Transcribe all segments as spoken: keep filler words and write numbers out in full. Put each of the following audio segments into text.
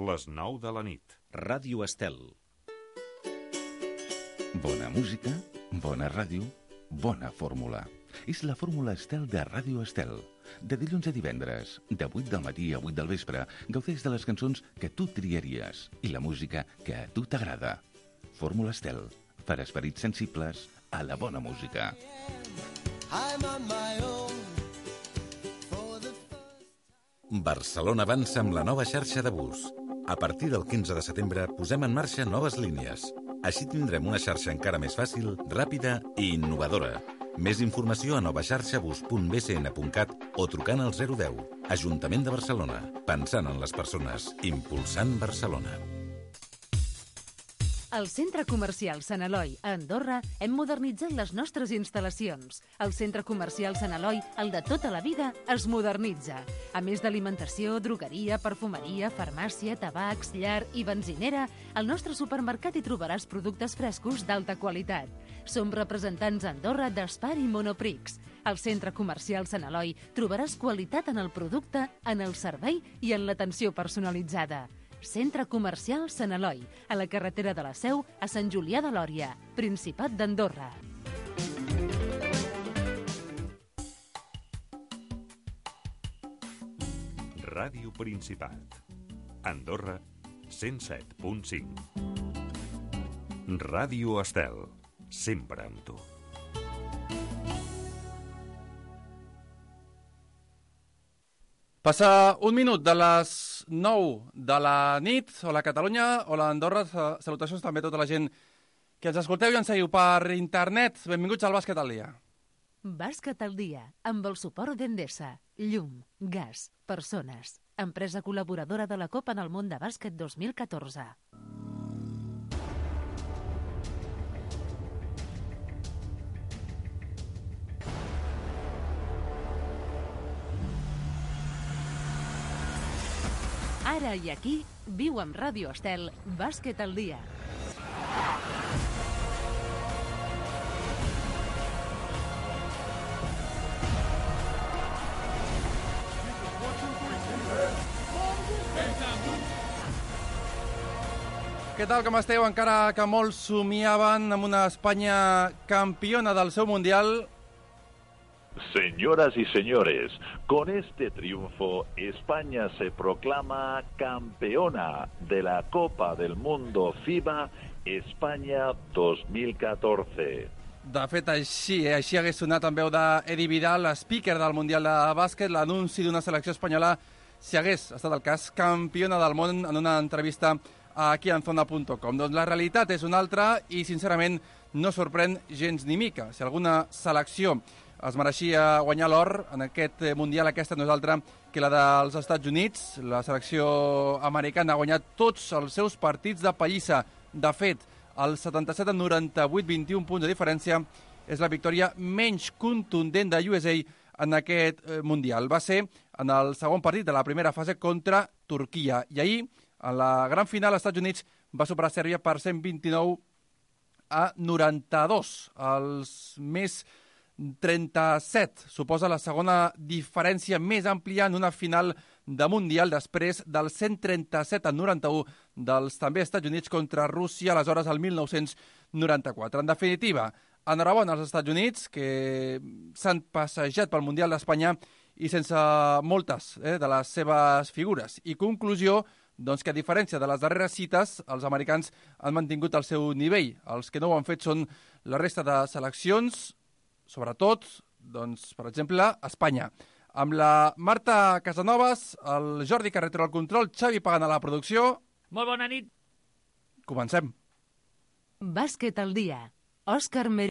les nou de la nit. Ràdio Estel. Bona música, bona ràdio, bona fórmula. És la fórmula Estel de Ràdio Estel. De dilluns a divendres, de vuit del matí a vuit del vespre, gaudeix de les cançons que tu triaries i la música que a tu t'agrada. Fórmula Estel, per esperits sensibles a la bona música. Barcelona avança amb la nova xarxa de bus. A partir del quinze de setembre posem en marxa noves línies. Així tindrem una xarxa encara més fàcil, ràpida i innovadora. Més informació a novaxarxabus punt b c n punt cat o trucant al zero deu. Ajuntament de Barcelona. Pensant en les persones. Impulsant Barcelona. Al Centre Comercial Sant Eloi, a Andorra, hem modernitzat les nostres instal·lacions. El Centre Comercial Sant Eloi, el de tota la vida, es modernitza. A més d'alimentació, drogueria, perfumeria, farmàcia, tabacs, llar i benzinera, al nostre supermercat hi trobaràs productes frescos d'alta qualitat. Som representants a Andorra d'Espar i Monoprix. Al Centre Comercial Sant Eloi trobaràs qualitat en el producte, en el servei i en l'atenció personalitzada. Centre Comercial Sant Eloi, a la carretera de la Seu, a Sant Julià de Lòria, Principat d'Andorra. Ràdio Principat. Andorra, cent set punt cinc. Ràdio Estel, sempre amb tu. Passa un minut de les nou de la nit. Hola Catalunya, hola Andorra, salutacions també a tota la gent que ens escolteu i ens seguiu per internet. Benvinguts al Bàsquet al dia. Bàsquet al dia, amb el suport d'Endesa, llum, gas, persones, empresa col·laboradora de la Copa del Món de Bàsquet dos mil catorze. Ara i aquí, viu amb Ràdio Estel, Bàsquet al dia. Què tal, com esteu? Encara que molts somiaven amb una Espanya campiona del seu Mundial. Señoras y señores, con este triunfo España se proclama campeona de la Copa del Mundo FIBA España dos mil catorze. De fet, així, eh? així hagués sonat en veu d'Edi Vidal, speaker del Mundial de Bàsquet, l'anunci d'una selecció espanyola, si hagués estat el cas, campiona del món, en una entrevista aquí a Zona punt com. Doncs la realitat és una altra i, sincerament, no sorprèn gens ni mica. Si alguna selecció es mereixia guanyar l'or en aquest Mundial, aquesta no és altra que la dels Estats Units. La selecció americana ha guanyat tots els seus partits de pallissa. De fet, el setanta-set a noranta-vuit, vint-i-un punts de diferència, és la victòria menys contundent de U S A en aquest Mundial. Va ser en el segon partit de la primera fase contra Turquia. I ahir, a la gran final, els Estats Units va superar Sèrbia per cent vint-i-nou a noranta-dos. Els més trenta-set suposa la segona diferència més àmplia en una final de Mundial després del cent trenta-set a noranta-u dels també Estats Units contra Rússia, aleshores el mil nou-cents noranta-quatre. En definitiva, enhorabona als Estats Units, que s'han passejat pel Mundial d'Espanya i sense moltes eh, de les seves figures. I conclusió, doncs que a diferència de les darreres cites, els americans han mantingut el seu nivell. Els que no ho han fet són la resta de seleccions, sobretot, doncs, per exemple, Espanya. Amb la Marta Casanovas, el Jordi Carretero al control, Xavi Pagant a la producció. Molt bona nit. Comencem. Bàsquet al dia. Òscar Mer...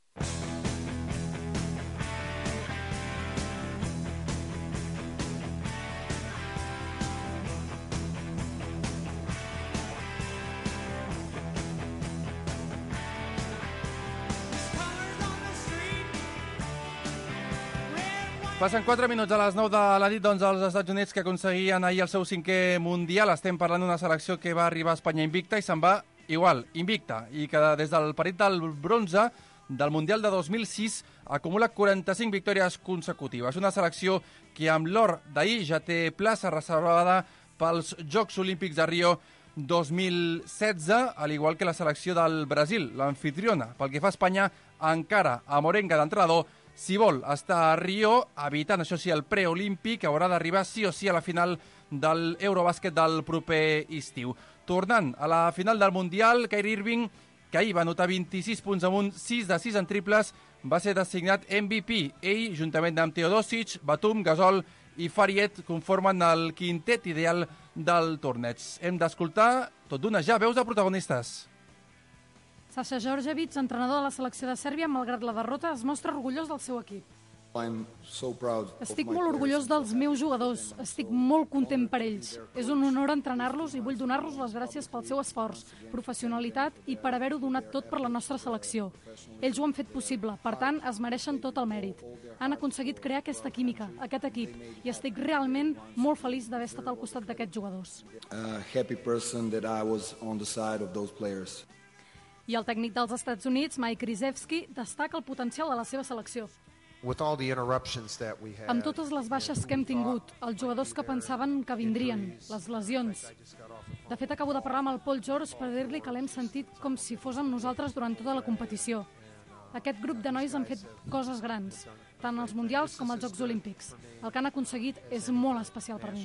Passen quatre minuts a les nou de la nit, doncs, els Estats Units que aconseguien ahir el seu cinquè Mundial. Estem parlant d'una selecció que va arribar a Espanya invicta i se'n va igual, invicta, i que des del partit del bronze del Mundial de dos mil sis acumula quaranta-cinc victòries consecutives. Una selecció que amb l'or d'ahir ja té plaça reservada pels Jocs Olímpics de Rio dos mil setze, al igual que la selecció del Brasil, l'anfitriona. Pel que fa a Espanya, encara a Morenga d'entrenador, si vol estar a Rio, evitant, això sí, el preolímpic, haurà d'arribar sí o sí a la final del Eurobàsquet del proper estiu. Tornant a la final del Mundial, Kyrie Irving, que ahir va anotar vint-i-sis punts amunt, sis de sis en triples, va ser designat M V P. Ell, juntament amb Teodosic, Batum, Gasol i Fariet, conformen el quintet ideal del torneig. Hem d'escoltar, tot d'una ja, veus de protagonistes. Sasha Djordjevic, entrenador de la selecció de Sèrbia, malgrat la derrota, es mostra orgullós del seu equip. Estic molt orgullós dels meus jugadors. Estic molt content per ells. És un honor entrenar-los i vull donar-los les gràcies pel seu esforç, professionalitat i per haver-ho donat tot per la nostra selecció. Ells ho han fet possible, per tant, es mereixen tot el mèrit. Han aconseguit crear aquesta química, aquest equip, i estic realment molt feliç d'haver estat al costat d'aquests jugadors. A happy person that I was on the side of those players. I el tècnic dels Estats Units, Mike Krzyzewski, destaca el potencial de la seva selecció. Amb totes les baixes que hem tingut, els jugadors que pensaven que vindrien, les lesions. De fet, acabo de parlar amb el Paul George per dir-li que l'hem sentit com si fos amb nosaltres durant tota la competició. Aquest grup de nois han fet coses grans, tant als Mundials com als Jocs Olímpics. El que han aconseguit és molt especial per mi.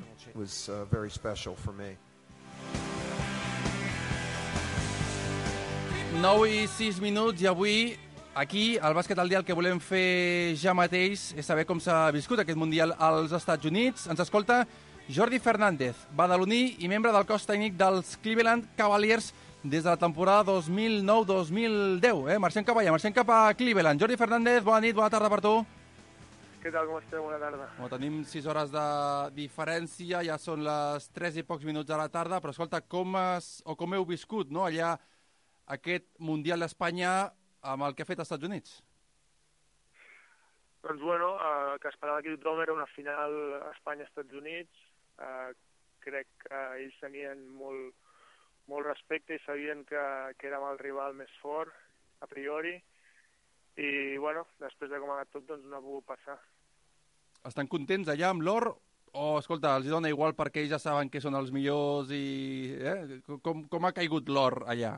nou i sis minuts i avui, aquí, al Bàsquet al dia, el que volem fer ja mateix és saber com s'ha viscut aquest Mundial als Estats Units. Ens escolta Jordi Fernández, badaloní i membre del cos tècnic dels Cleveland Cavaliers des de la temporada dos mil nou dos mil deu. Eh? Marxem cap allà, marxem cap a Cleveland. Jordi Fernández, bona nit, bona tarda per tu. Què tal, com esteu? Bona tarda. Bueno, tenim sis hores de diferència, ja són les tres i pocs minuts de la tarda, però escolta, com, has, o com heu viscut, no?, allà aquest Mundial d'Espanya amb el que ha fet als Estats Units? Doncs, bueno, el eh, que esperava aquí tothom era una final Espanya-Estats Units. Eh, crec que ells tenien molt, molt respecte i sabien que, que érem el rival més fort, a priori. I, bueno, després de com ha anat tot, doncs no ha pogut passar. Estan contents allà amb l'or? O, escolta, els dona igual perquè ells ja saben que són els millors i... Eh? Com, com ha caigut l'or allà?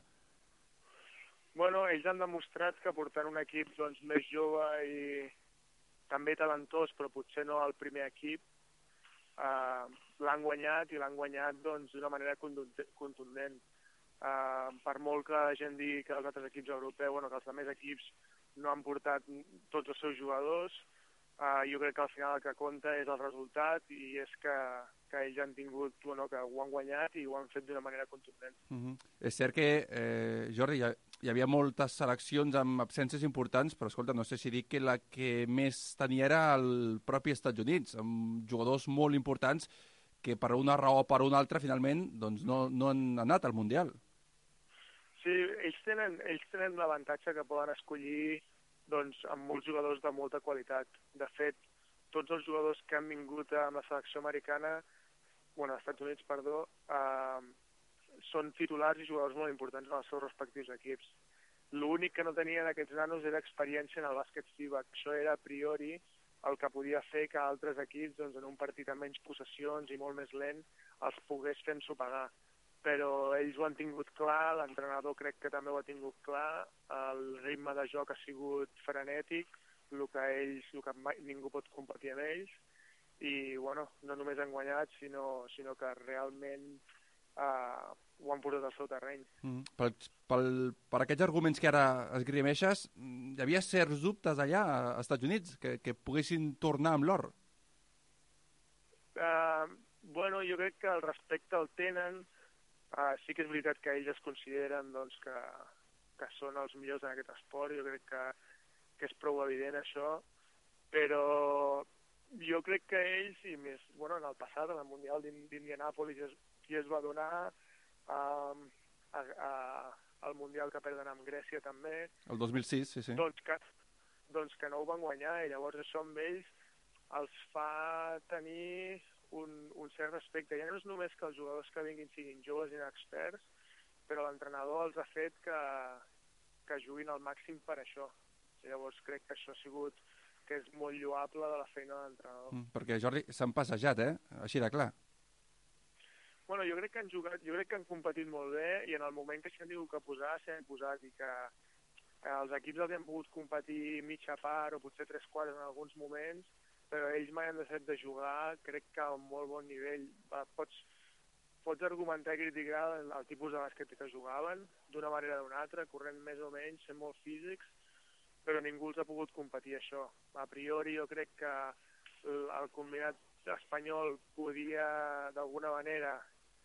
Bueno, ells han demostrat que portant un equip doncs, més jove i també talentós, però potser no el primer equip, eh, l'han guanyat i l'han guanyat doncs, d'una manera contundent. Eh, per molt que la gent digui que els altres equips europeus, bueno, que els altres equips no han portat tots els seus jugadors, eh, jo crec que al final el que compta és el resultat i és que, que ells han tingut, bueno, que ho han guanyat i ho han fet d'una manera contundent. Mm-hmm. És cert que, eh, Jordi, hi, ha, hi havia moltes seleccions amb absències importants, però escolta, no sé si dic que la que més tenia era el propi Estats Units, amb jugadors molt importants que per una raó o per una altra, finalment, doncs no, no han anat al Mundial. Sí, ells tenen, ells tenen l'avantatge que poden escollir doncs, amb molts jugadors de molta qualitat. De fet, tots els jugadors que han vingut amb la selecció americana, bueno, als Estats Units, perdó, eh, són titulars i jugadors molt importants en els seus respectius equips. L'únic que no tenien aquests nanos era experiència en el bàsquet FIBA. Això era a priori el que podia fer que altres equips, doncs, en un partit amb menys possessions i molt més lent, els pogués fer ensopegar. Però ells ho han tingut clar, l'entrenador crec que també ho ha tingut clar, el ritme de joc ha sigut frenètic, el que ells, el que mai, ningú pot competir amb ells, i bueno, no només han guanyat, sinó, sinó que realment eh, ho han portat al seu terreny. Mm. Pel, pel, per aquests arguments que ara esgrimeixes, hi havia certs dubtes allà als Estats Units que, que poguessin tornar amb l'or? Uh, bueno, jo crec que el respecte el tenen. Uh, sí que és veritat que ells es consideren doncs, que, que són els millors en aquest esport, jo crec que, que és prou evident això, però jo crec que ells, i més, bueno, en el passat, en el Mundial d'Indianàpolis, es, qui es va donar uh, a, a, al Mundial que perden amb Grècia també. El dos mil sis, sí, sí. Doncs que, doncs que no ho van guanyar, i llavors això amb ells els fa tenir Un, un cert respecte. Ja no és només que els jugadors que vinguin siguin joves i inexperts, però l'entrenador els ha fet que, que juguin al màxim per això. Llavors crec que això ha sigut que és molt lloable de la feina de l'entrenador. Mm, perquè, Jordi, s'han passejat, eh? Així de clar. Bueno, jo crec que han jugat, jo crec que han competit molt bé i en el moment que s'han tingut que posar, s'han posat i que eh, els equips els han pogut competir mitja part o potser tres quarts en alguns moments, però ells mai han deixat de jugar, crec que a un molt bon nivell. Va, pots, pots argumentar i criticar el, el tipus de bàsquet que jugaven d'una manera o d'una altra, corrent més o menys, sent molt físics, però ningú els ha pogut competir això. A priori jo crec que el, el combinat espanyol podia d'alguna manera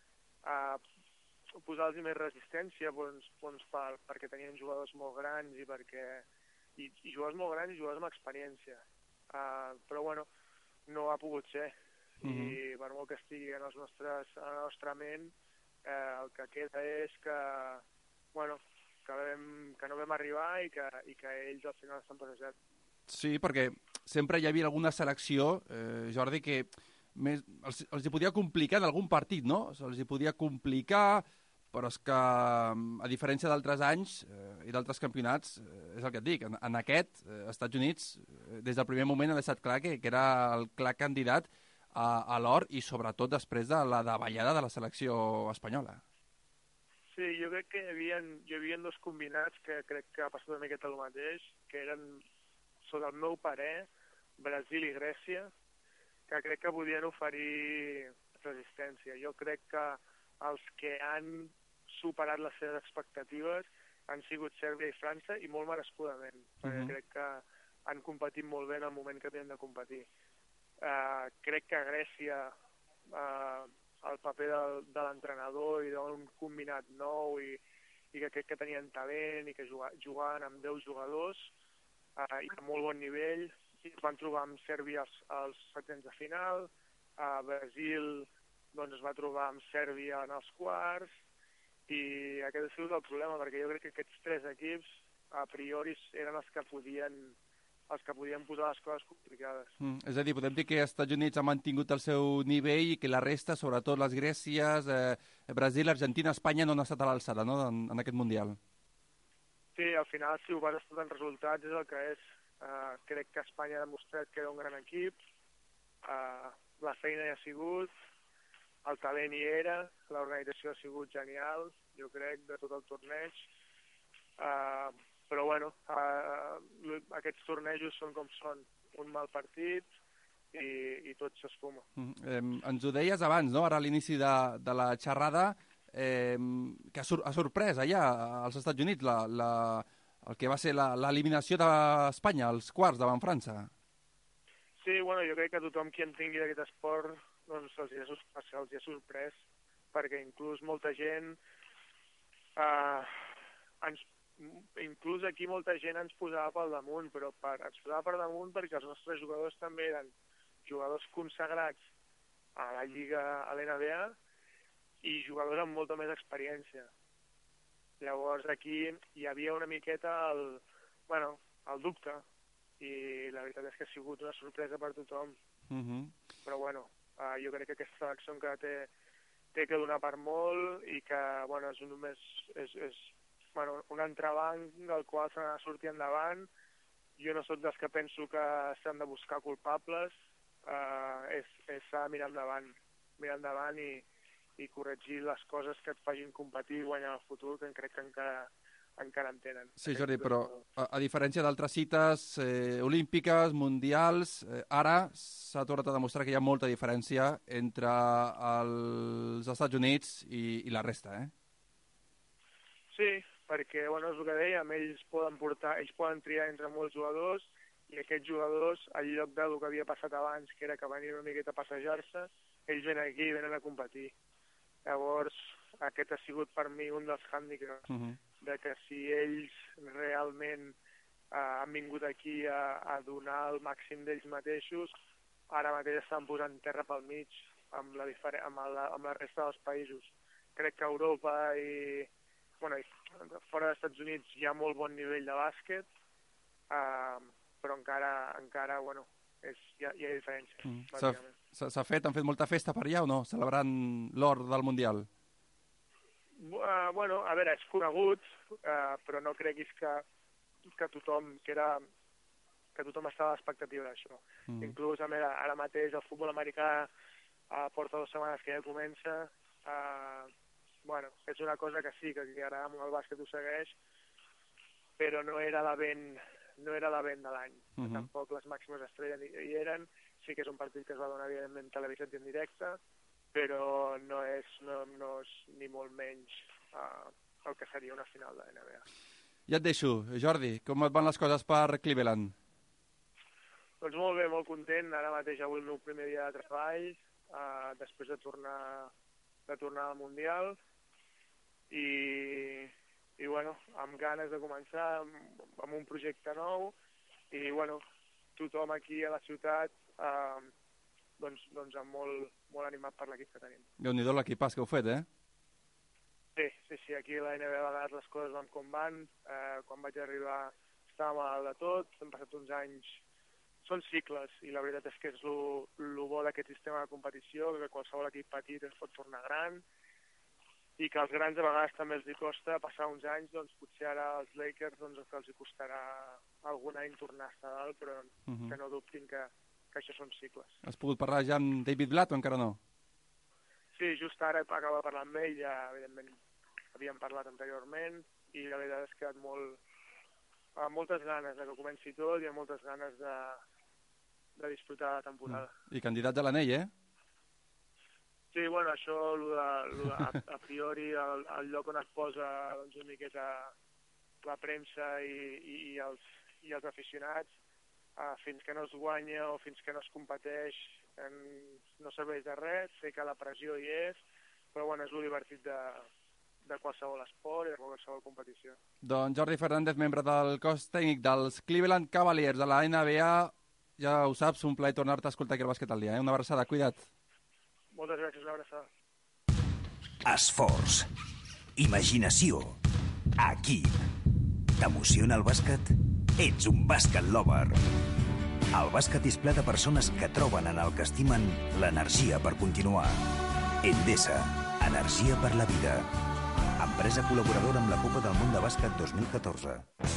a posar-los més resistència doncs, doncs per, perquè tenien jugadors molt grans i perquè i, i jugadors molt grans i jugadors amb experiència. Uh, però bueno, no ha pogut ser. Mm-hmm. I per molt que estigui en, els nostres, en la nostra ment, eh, el que queda és que, bueno, que, vam, que no vam arribar i que, i que ells al final estan passejant. Sí, perquè sempre hi havia alguna selecció, eh, Jordi, que més, els, els hi podia complicar en algun partit, no? Se'ls hi podia complicar, però és que, a diferència d'altres anys eh, i d'altres campionats, eh, és el que et dic, en, en aquest, eh, Estats Units, eh, des del primer moment ha deixat clar que, que era el clar candidat a, a l'or i sobretot després de la davallada de la selecció espanyola. Sí, jo crec que hi havia, hi havia dos combinats que crec que ha passat una miqueta el mateix, que eren, sota el meu parer, Brasil i Grècia, que crec que podien oferir resistència. Jo crec que els que han superat les seves expectatives han sigut Sèrbia i França, i molt merescudament, uh-huh. perquè crec que han competit molt bé en el moment que havien de competir. Uh, crec que a Grècia uh, el paper del, de l'entrenador i d'un combinat nou i, i que crec que tenien talent i que jugaven amb deu jugadors uh, i a molt bon nivell, i es van trobar amb Sèrbia als, als setens de final, a Brasil doncs, es va trobar amb Sèrbia en els quarts, i aquest ha sigut el problema, perquè jo crec que aquests tres equips a priori eren els que podien, els que podien posar les coses complicades. Mm, és a dir, podem dir que els Estats Units ha mantingut el seu nivell i que la resta, sobretot les Grècies, eh, Brasil, Argentina, Espanya, no han estat a l'alçada, no?, en, en aquest Mundial. Sí, al final, si ho vas estar en resultats, és el que és. Uh, crec que Espanya ha demostrat que era un gran equip, uh, la feina hi ha sigut, el talent hi era, l'organització ha sigut genial, jo crec, de tot el torneig, uh, però bueno, uh, aquests tornejos són com són, un mal partit i, i tot s'esfuma. Mm, eh, ens ho deies abans, no?, ara a l'inici de, de la xerrada, eh, que ha, sor ha sorprès allà als Estats Units la, la, el que va ser l'eliminació d'Espanya, als quarts davant França. Sí, bueno, jo crec que tothom qui en tingui d'aquest esport doncs se'ls ha, se ha sorprès, perquè inclús molta gent, eh, ens, inclús aquí molta gent ens posava pel damunt, però per, ens posava per damunt perquè els nostres jugadors també eren jugadors consagrats a la Lliga, a l'N B A, i jugadors amb molta més experiència. Llavors aquí hi havia una miqueta el, bueno, el dubte, i la veritat és que ha sigut una sorpresa per tothom. Uh-huh. Però bueno, uh, jo crec que aquesta selecció encara té, té que donar per molt i que bueno, és, només, és, és bueno, un entrebanc del qual s'ha de sortir endavant. Jo no soc dels que penso que s'han de buscar culpables, uh, és, és s'ha de mirar endavant, mirar endavant i i corregir les coses que et facin competir i guanyar el futur, que crec que encara, encara en tenen. Sí, Jordi, però a, a diferència d'altres cites eh, olímpiques, mundials, eh, ara s'ha tornat a demostrar que hi ha molta diferència entre els Estats Units i, i la resta, eh? Sí, perquè, bueno, és el que dèiem, ells poden portar, ells poden triar entre molts jugadors, i aquests jugadors, al lloc del que havia passat abans, que era que venien una miqueta a passejar-se, ells venen aquí i venen a competir. Llavors, aquest ha sigut per mi un dels hàndicaps, uh-huh. de que si ells realment uh, han vingut aquí a, a donar el màxim d'ells mateixos, ara mateix estan posant terra pel mig amb la, amb la, amb la resta dels països. Crec que a Europa i, bueno, i fora dels Estats Units hi ha molt bon nivell de bàsquet, uh, però encara, encara bueno, és, hi, ha, hi ha diferències, mm. bàsicament. S'ha fet, han fet molta festa per allà o no, celebrant l'or del Mundial? Uh, bueno, a veure, és conegut, uh, però no creguis que, que tothom, que era, que tothom estava a l'expectativa d'això. Mm. Inclús, a veure, ara mateix el futbol americà uh, porta dues setmanes que ja comença Uh, bueno, és una cosa que sí, que li agrada molt el bàsquet, ho segueix, però no era l'event no era l'event de l'any. Uh -huh. Tampoc les màximes estrelles hi eren. Sí que és un partit que es va donar, evidentment, televisat i en directe, però no és, no, no és ni molt menys uh, el que seria una final de la N B A. Ja et deixo. Jordi, com et van les coses per Cleveland? Doncs molt bé, molt content. Ara mateix avui el meu primer dia de treball, uh, després de tornar, de tornar al Mundial, i, i bueno, amb ganes de començar amb, amb un projecte nou, i bueno, tothom aquí a la ciutat uh, doncs, doncs amb molt, molt animat per l'equip que tenim. Déu-n'hi-do l'equipàs que heu fet, eh? Sí, sí, sí, aquí a la N B A a vegades les coses van com van. Eh, quan vaig arribar estava mal de tot, hem passat uns anys... Són cicles, i la veritat és que és el bo d'aquest sistema de competició, que qualsevol equip petit es pot tornar gran, i que als grans a vegades també els hi costa passar uns anys, doncs potser ara als Lakers doncs, els hi costarà algun any tornar a estar dalt, però uh -huh. que no dubtin que, que això són cicles. Has pogut parlar ja amb David Blatt o encara no? Sí, just ara acabo de parlar amb ell, ja evidentment havíem parlat anteriorment, i la veritat és que ha molt, amb moltes ganes de que comenci tot i amb moltes ganes de, de disfrutar la temporada. I candidats a l'anell, eh? Sí, bueno, això, lo de, lo de, a, a priori, el, el lloc on es posa doncs, una miqueta la premsa i, i, i, els, i els aficionats, uh, fins que no es guanya o fins que no es competeix, en, no serveix de res, sé que la pressió hi és, però bueno, és lo divertit de, de qualsevol esport i de qualsevol competició. Doncs Jordi Fernández, membre del cos tècnic dels Cleveland Cavaliers de la N B A, ja ho saps, un plaer tornar-te a escoltar aquí al Bàsquet al dia, eh? Una abraçada, cuida't. Moltes gràcies, una abraçada. Esforç, imaginació, equip. T'emociona el bàsquet? Ets un bàsquet lover. El bàsquet és ple de persones que troben en el que estimen l'energia per continuar. Endesa, energia per la vida. Empresa col·laboradora amb la Copa del Món de Bàsquet dos mil catorze.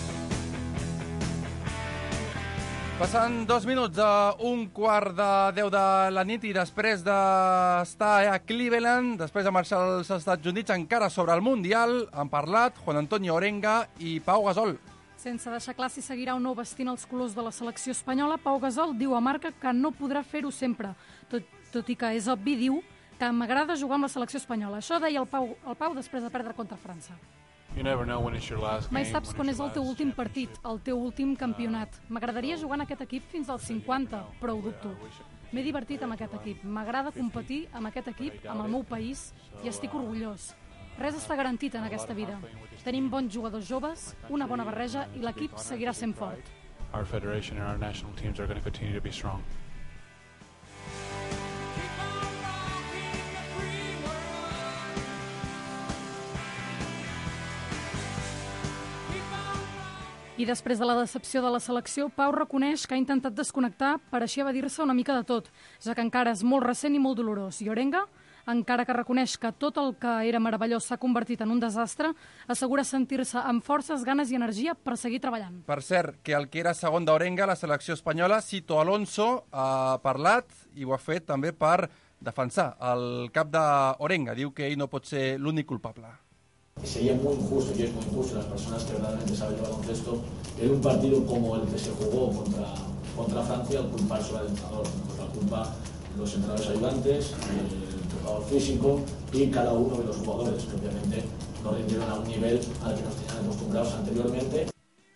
Passant dos minuts a un quart de deu de la nit i després d'estar a Cleveland, després de marxar als Estats Units encara sobre el Mundial, han parlat Juan Antonio Orenga i Pau Gasol. Sense deixar clar si seguirà o no vestint els colors de la selecció espanyola, Pau Gasol diu a Marca que no podrà fer-ho sempre. Tot, tot i que és obvi, diu, que m'agrada jugar amb la selecció espanyola. Això deia el Pau, el Pau després de perdre contra França. Mai saps quan és el teu últim partit, el teu últim campionat. M'agradaria jugar en aquest equip fins als cinquanta, però ho dubto. M'he divertit amb aquest equip, m'agrada competir amb aquest equip, amb el meu país, i estic orgullós. Res està garantit en aquesta vida. Tenim bons jugadors joves, una bona barreja i l'equip seguirà sent fort. Our federation and our national teams are going to continue to be strong. I després de la decepció de la selecció, Pau reconeix que ha intentat desconnectar per així evadir-se una mica de tot, ja que encara és molt recent i molt dolorós. I Orenga, encara que reconeix que tot el que era meravellós s'ha convertit en un desastre, assegura sentir-se amb forces, ganes i energia per seguir treballant. Per cert, que el que era segon d'Orenga, la selecció espanyola, Sito Alonso, ha parlat i ho ha fet també per defensar el cap d'Orenga. Diu que ell no pot ser l'únic culpable. Sería muy injusto, y es muy injusto, las personas que verdaderamente saben el baloncesto, en un partido como el que se jugó contra, contra Francia, el culpar solo al entrenador, pues la culpa los entrenadores ayudantes, el preparador físico y cada uno de los jugadores, que obviamente no rindieron a un nivel al que nos tenían acostumbrados anteriormente.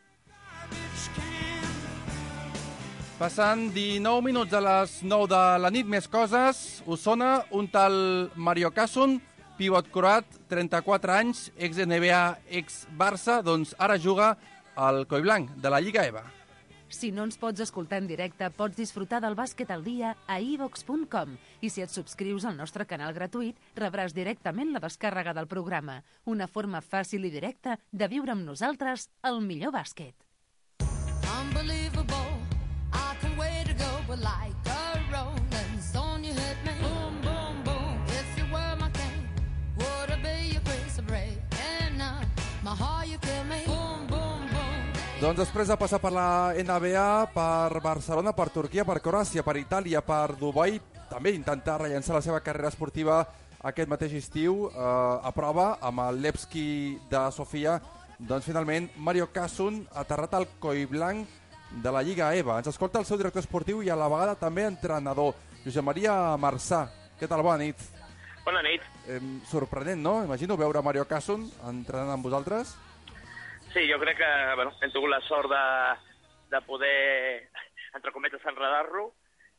Passant dinou minuts a les nou de la nit, més coses. Us sona un tal Mario Casson, pivot croat, trenta-quatre anys, ex-N B A, ex-Barça, doncs ara juga al Collblanc de la Lliga E V A. Si no ens pots escoltar en directe, pots disfrutar del bàsquet al dia a i vox punt com i si et subscrius al nostre canal gratuït, rebràs directament la descàrrega del programa. Una forma fàcil i directa de viure amb nosaltres el millor bàsquet. Unbelievable, I can wait to go, but like a rolling stone you hit me. Boom, boom, boom, if you were my king, would it be your grace of breaking up my heart, you kill me. Boom, boom, boom. Doncs després de passar per la N B A, per Barcelona, per Turquia, per Croàcia, per Itàlia, per Dubai, també intentar rellençar la seva carrera esportiva aquest mateix estiu eh, a prova amb el Levski de Sofia. Doncs finalment Mario Casson ha aterrat al Collblanc de la Lliga E V A. Ens escolta el seu director esportiu i a la vegada també entrenador, Josep Maria Marçà. Què tal? Bona nit. Bona nit. Eh, sorprenent, no? Imagino veure Mario Casson entrenant amb vosaltres. Sí, jo crec que bueno, hem tingut la sort de, de poder, entre cometes, enredar-lo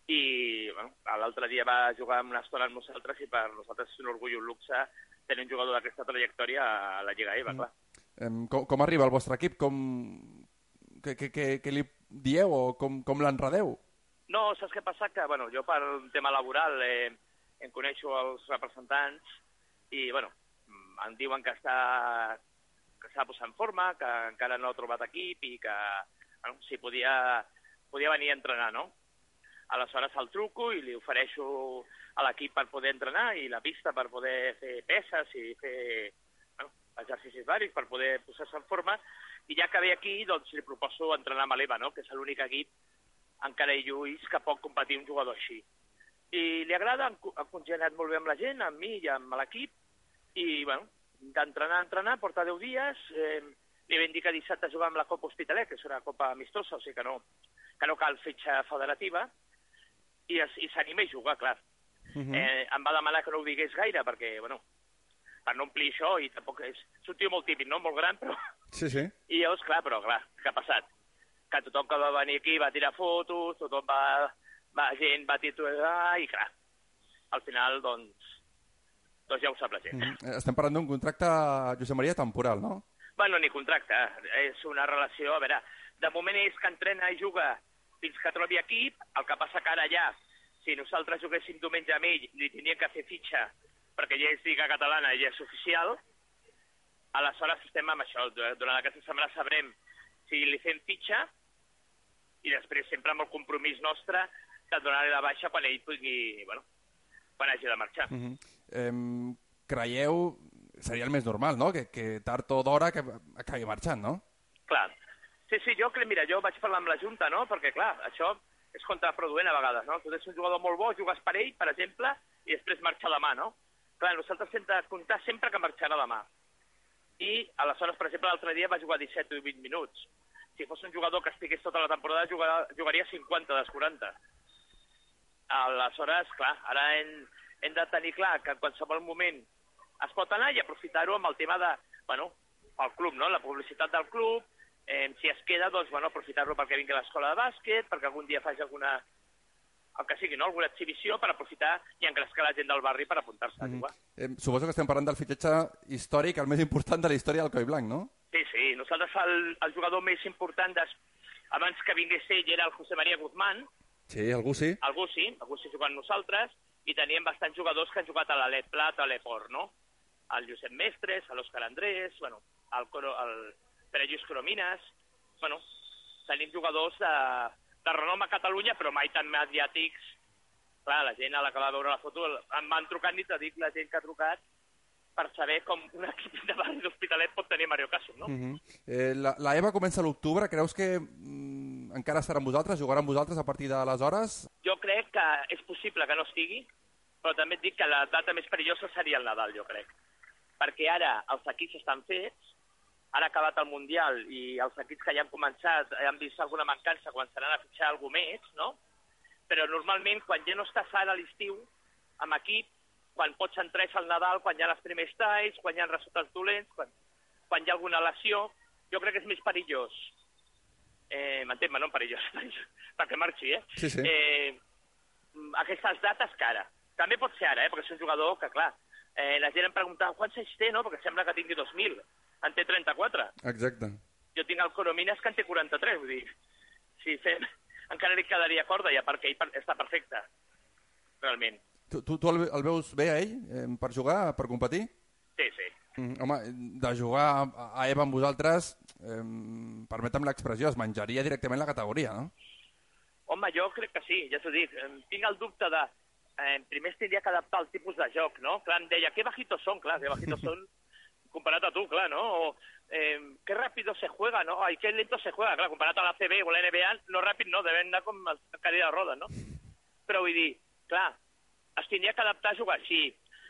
i bueno, l'altre dia va jugar una estona amb nosaltres i per nosaltres és un orgull i un luxe tenir un jugador d'aquesta trajectòria a la Lliga E V A, mm. clar. Eh, com, com arriba el vostre equip? Com... Què, què, què, què li dieu o com, com l'enredeu? No, saps què passa? Que bueno, jo per un tema laboral eh, em coneixo els representants i bueno, em diuen que està que s'ha posat en forma, que encara no ha trobat equip i que bueno, si podia, podia venir a entrenar, no? Aleshores el truco i li ofereixo a l'equip per poder entrenar i la pista per poder fer peces i fer bueno, exercicis varis per poder posar-se en forma i ja que ve aquí doncs li proposo entrenar amb l'E V A, no? Que és l'únic equip encara i lluís que pot competir un jugador així. I li agrada, ha congenat molt bé amb la gent, amb mi i amb l'equip i bueno, d'entrenar, entrenar, porta deu dies, eh, li vam dir que dissabte jugar amb la Copa Hospitalet, que és una copa amistosa, o sigui que no, que no cal fitxa federativa, i, i s'anima a jugar, clar. Uh-huh. eh, em va demanar que no ho digués gaire, perquè, bueno, per no omplir això, i tampoc és... És un tio molt típic, no? Molt gran, però... Sí, sí. I llavors, clar, però clar, què ha passat? Que tothom que va venir aquí va tirar fotos, tothom va... va gent va titular, i clar, al final, doncs... Doncs ja ho sap la gent. Uh-huh. Estem parlant d'un contracte, Josep Maria, temporal, no? Bueno, ni contracte, és una relació... A veure, de moment és que entrena i juga fins que trobi equip, el que passa que ara ja, si nosaltres juguéssim diumenge amb ell, li tindríem que fer fitxa, perquè ja és Lliga Catalana i ja és oficial, aleshores estem amb això. Durant aquesta setmana sabrem si li fem fitxa, i després sempre amb el compromís nostre de donar-li la baixa quan ell pugui, bueno, quan hagi de marxar. Uh-huh. eh, creieu, seria el més normal, no?, que, que tard o d'hora que acabi marxant, no? Clar. Sí, sí, jo crec, mira, jo vaig parlar amb la Junta, no?, perquè, clar, això és contraproduent a vegades, no? Tu ets un jugador molt bo, jugues per ell, per exemple, i després marxa demà, no? Clar, nosaltres hem de comptar sempre que marxarà demà. I, aleshores, per exemple, l'altre dia va jugar disset o vint minuts. Si fos un jugador que estigués tota la temporada, jugar, jugaria cinquanta dels quaranta. Aleshores, clar, ara hem, hem de tenir clar que en qualsevol moment es pot anar i aprofitar-ho amb el tema de, bueno, el club, no?, la publicitat del club, eh, si es queda, doncs, bueno, aprofitar-lo perquè vingui a l'escola de bàsquet, perquè algun dia faci alguna, el que sigui, no?, alguna exhibició per aprofitar i engrescar la gent del barri per apuntar-se a jugar. Mm-hmm. Eh, suposo que estem parlant del fitxatge històric, el més important de la història del Collblanc, no? Sí, sí, nosaltres el, el jugador més important des, abans que vingués ell era el José María Guzmán. Sí, algú sí. Algú sí, algú sí jugant nosaltres, i teníem bastants jugadors que han jugat a l'Alet Plat, a l'Eport, no? El Josep Mestres, l'Òscar Andrés, bueno, el, el Pere Lluís Coromines, bueno, tenim jugadors de, de renom a Catalunya, però mai tan mediàtics. Clar, la gent a la que va veure la foto, em van trucar, ni t'ho dic, la gent que ha trucat, per saber com un equip de barri d'Hospitalet pot tenir Mario Casson, no? Uh-huh. eh, la, la E V A comença a l'octubre, creus que mm, encara estarà amb vosaltres, jugarà amb vosaltres a partir d'aleshores? Jo crec que és possible que no estigui, però també et dic que la data més perillosa seria el Nadal, jo crec. Perquè ara els equips estan fets, ara ha acabat el Mundial i els equips que ja han començat han vist alguna mancança, començaran a fitxar alguna més, no? Però normalment quan ja no estàs ara a l'estiu amb equip, quan pots entrar és al Nadal, quan hi ha els primers talls, quan hi ha resultats dolents, quan, quan hi ha alguna lesió, jo crec que és més perillós. Eh, M'entén-me, no perillós, perillós, perquè marxi, eh? Sí, sí. Eh, aquestes dates que ara. També pot ser ara, eh? Perquè és un jugador que, clar, eh, la gent em preguntava quants anys té, no? Perquè sembla que tingui dos mil. En té trenta-quatre. Exacte. Jo tinc el Coromines que en té quaranta-tres, vull dir, si fem, encara li quedaria corda ja, perquè ell està perfecte, realment. Tu, tu, tu el, el veus bé a ell, eh, per jugar, per competir? Sí, sí. Mm, home, de jugar a, a E V A amb vosaltres, eh, permetem l'expressió, es menjaria directament la categoria, no? Home, jo crec que sí, ja t'ho dic. Tinc el dubte de... Eh, primer es tindria que adaptar al tipus de joc, no? Clar, em deia, que bajitos són, clar, que bajitos són... comparat a tu, clar, no? O, eh, qué rápido se juega, ¿no? Ay, qué lento se juega, clar, comparat a la C B o la N B A, no ràpid no, deben anar com a cadira de rodes, no? Però vull dir, clar, es tindria que adaptar a jugar així.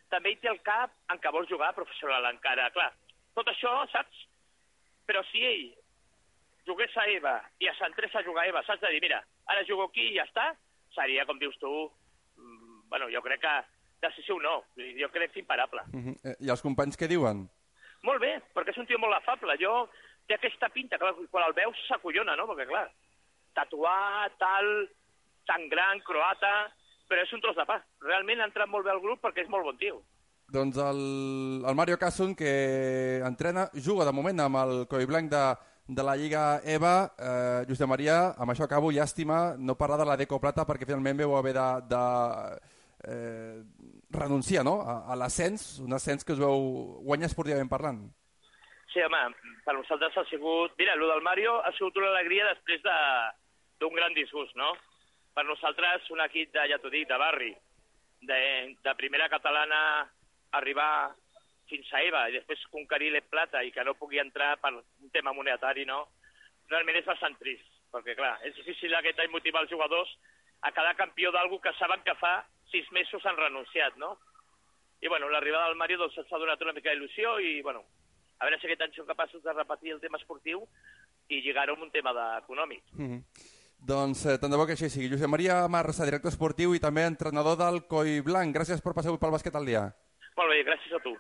també hi té el cap en què vols jugar professional encara. Clar, tot això, saps? Però si ell jugués a EVA i es centrés a jugar a EVA, saps de dir, mira, ara jugo aquí i ja està, seria, com dius tu, bueno, jo crec que decisiu no, jo crec imparable. Uh -huh. I els companys què diuen? Molt bé, perquè és un tio molt afable. Jo, té aquesta pinta, que quan el veus s'acollona, no? Perquè, clar, tatuat, tal, tan gran, croata, però és un tros de pa. Realment ha entrat molt bé al grup perquè és molt bon tio. Doncs el, el Mario Casson, que entrena, juga de moment amb el Collblanc de, de la Lliga EVA. Eh, Josep Maria, amb això acabo, llàstima no parlar de la Deco Plata perquè finalment veu haver de, de eh, renunciar, no?, a, a l'ascens, un ascens que us veu guanyar esportivament parlant. Sí, home, per nosaltres ha sigut... Mira, el del Mario ha sigut una alegria després d'un gran disgust, no? Per nosaltres, un equip de, ja t'ho dic, de barri, de, de primera catalana, arribar fins a EVA i després conquerir l'E Plata i que no pugui entrar per un tema monetari, no? Realment és bastant trist, perquè, clar, és difícil aquest any motivar els jugadors a cada campió d'algú que saben que fa sis mesos han renunciat, no? I, bueno, l'arribada del Mario doncs ens ha donat una mica d'il·lusió i, bueno, a veure si aquest any són capaços de repetir el tema esportiu i lligar-ho amb un tema econòmic. Mm-hmm. Doncs eh, tant de bo que així sigui. Josep Maria Marsa, director esportiu i també entrenador del Collblanc. Gràcies per passar avui pel bàsquet al dia. Molt bé, gràcies a tu.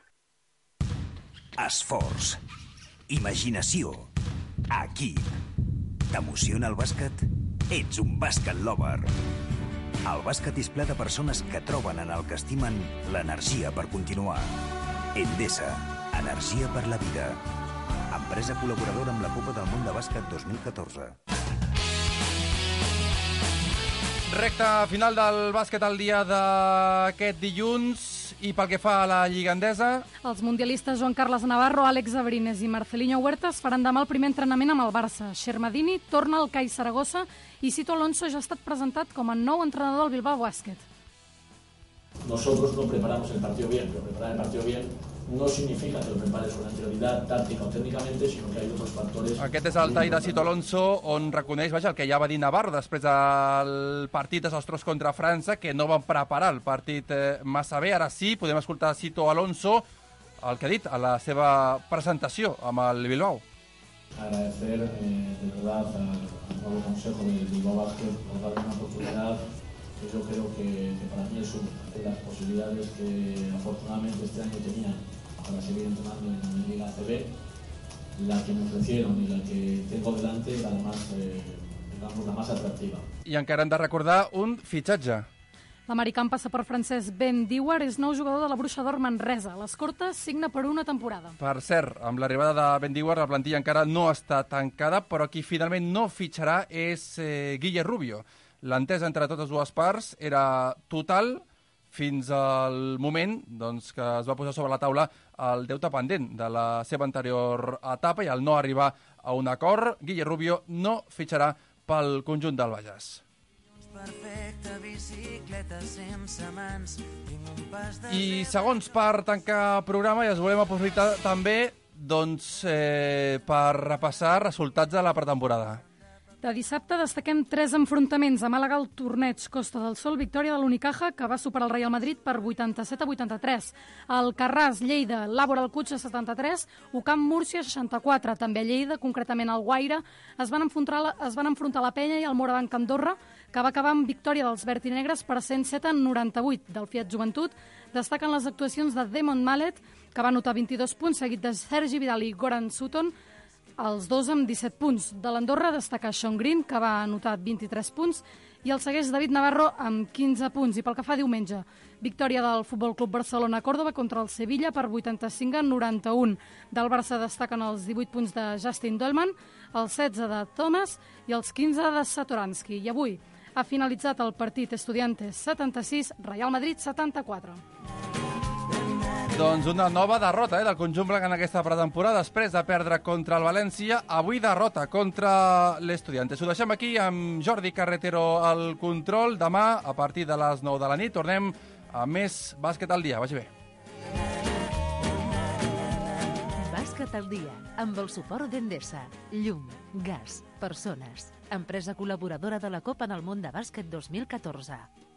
Esforç, imaginació, equip. T'emociona el bàsquet? Ets un bàsquet lover. El bàsquet és ple de persones que troben en el que estimen l'energia per continuar. Endesa, energia per la vida. Empresa col·laboradora amb la Copa del Món de Bàsquet dos mil catorze. Recta final del bàsquet al dia d'aquest dilluns. I pel que fa a la Lliga Endesa... Els mundialistes Joan Carles Navarro, Àlex Abrines i Marcelinho Huertas faran demà el primer entrenament amb el Barça. Xermadini torna al C A I Saragossa i Sito Alonso ja ha estat presentat com a nou entrenador del Bilbao Bàsquet. Nosotros no preparamos el partido bien, pero preparar el partido bien no significa que lo prepares con anterioridad táctica o técnicamente, sino que hay otros factores... Aquest és el tall de Sito Alonso, on reconeix, vaja, el que ja va dir Navarro després del partit desastrós contra França, que no van preparar el partit eh, massa bé. Ara sí, podem escoltar Sito Alonso, el que ha dit a la seva presentació amb el Bilbao. Agradecer eh, de verdad al, al nuevo consejo del Bilbao Bàsquet por darme una oportunidad que yo creo que, que para mí es una de las posibilidades que afortunadamente este año tenía para seguir entrenando en la Liga A C B. La que me ofrecieron y la que tengo delante era la más, eh, digamos, la más atractiva. I encara hem de recordar un fitxatge. L'americà en passaport francès Ben Dewar és nou jugador de la Bruixa d'Or Manresa. L'escorta signa per una temporada. Per cert, amb l'arribada de Ben Dewar, la plantilla encara no està tancada, però qui finalment no fitxarà és eh, Guille Rubio. L'entesa entre totes dues parts era total fins al moment doncs, que es va posar sobre la taula el deute pendent de la seva anterior etapa i al no arribar a un acord, Guille Rubio no fitxarà pel conjunt del Bages. I segons per tancar programa ja es volem aprofitar també doncs, eh, per repassar resultats de la pretemporada. De dissabte destaquem tres enfrontaments. A Màlaga, el torneig Costa del Sol, victòria de l'Unicaja, que va superar el Real Madrid per vuitanta-set a vuitanta-tres. El Carràs, Lleida, l'Àbora, el Cutxa, setanta-tres. Ucamp, Múrcia, seixanta-quatre. També a Lleida, concretament al Guaire, es van enfrontar, es van enfrontar la Penya i el Morabanc Andorra, que va acabar amb victòria dels verd i negres per cent set a noranta-vuit. Del Fiat Joventut destaquen les actuacions de Damon Mallet, que va anotar vint-i-dos punts, seguit de Sergi Vidal i Goran Sutton, els dos amb disset punts. De l'Andorra destaca Sean Green, que va anotar vint-i-tres punts, i el segueix David Navarro amb quinze punts. I pel que fa diumenge, victòria del Futbol Club Barcelona-Còrdoba contra el Sevilla per vuitanta-cinc a noranta-un. Del Barça destaquen els divuit punts de Justin Dolman, els setze de Thomas i els quinze de Satoransky. I avui ha finalitzat el partit Estudiantes setanta-sis, Real Madrid setanta-quatre. Doncs una nova derrota eh, del conjunt blanc en aquesta pretemporada. Després de perdre contra el València, avui derrota contra l'Estudiantes. Ho deixem aquí amb Jordi Carretero al control. Demà, a partir de les nou de la nit, tornem a més bàsquet al dia. Vagi bé. Bàsquet al dia, amb el suport d'Endesa. Llum, gas, persones. Empresa col·laboradora de la Copa del Món de Bàsquet dos mil catorze.